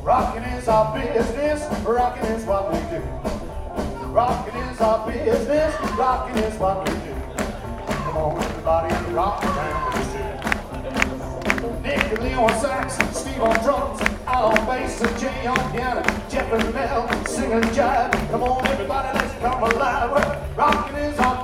Rocking is our business, rocking is what we do. Rocking is our business, rocking is what we do. Come on, everybody, rock around with us. Nick Lee on sax, Steve on drums, Al on bass, and Jay on piano, Jeff and Mel singing jive. Come on, everybody, let's come alive. Rocking is our